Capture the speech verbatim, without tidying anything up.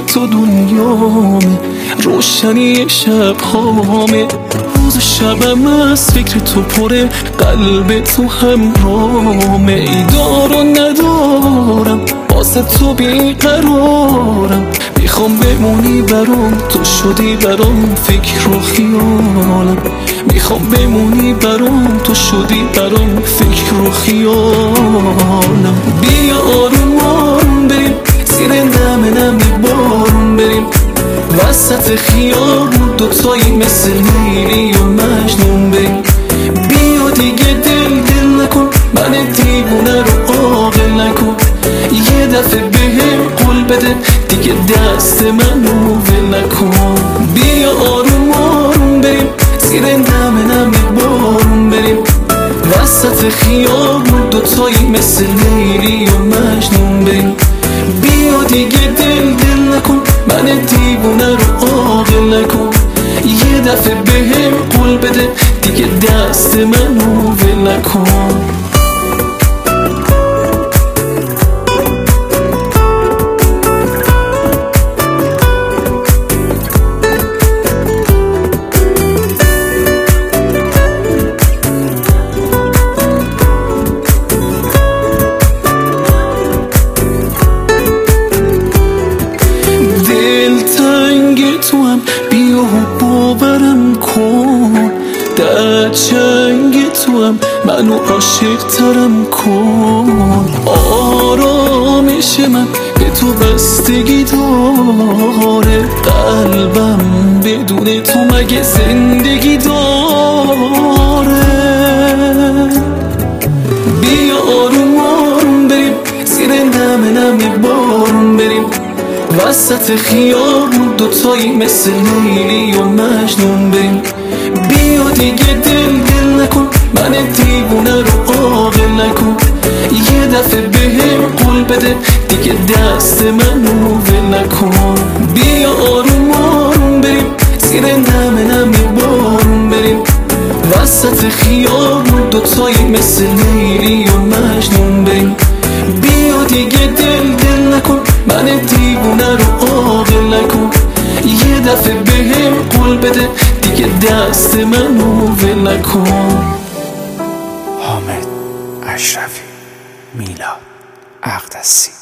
تو دنیامه، روشنی شب هامه. روز و شبم از فکر تو پره، قلب تو همرامه. ای دار و ندارم واسه تو بیقرارم، میخوام بمونی برام، تو شدی برام فکر و خیالم. میخوام بمونی برام، تو شدی برام فکر و خیالم. بیا آروم آروم بریم زیر نم نم بارون، بریم وسط خیابون دوتایی مثل لیلی و مجنون. بریم بیا دیگه دل دل نکن، من دیوونه رو عاقل نکن. یه دفعه بهم قول بده دیگه دست منو ول نکن. بیا آروم آروم بریم زیر نم نم بارون، بریم وسط خیابون دوتایی مثل لیلی و مجنون. بریم بیا دیگه دل دل نکن، من دیوونه رو عاقل نکن. یه دفعه بهم قول بده دیگه دست منو ول نکن. تو هم بیا و باورم کن، در چنگ تو هم منو عاشق ترم کن. آرامش من به تو بستگی داره، قلبم بدون تو مگه زندگی داره. بیا آروم آروم بریم زیر نم نم بارون، بریم وسط خیابون دوتایی مثل لیلی و مجنون. بریم بیا دیگه دل دل نکن، من دیوونه رو عاقل نکن. یه دفعه بهم قول بده دیگه دست منو ول نکن. بیا آروم آروم بریم زیر نم نم بارون، بریم وسط خیابون دوتایی مثل لیلی و مجنون. بریم بیا دیگه دل دل نکن، من دیوونه رو عاقل نکن. یه دفعه بهم قول بده دیگه دست منو ول نکن. حامد اشرفی، میلاد اقدسی.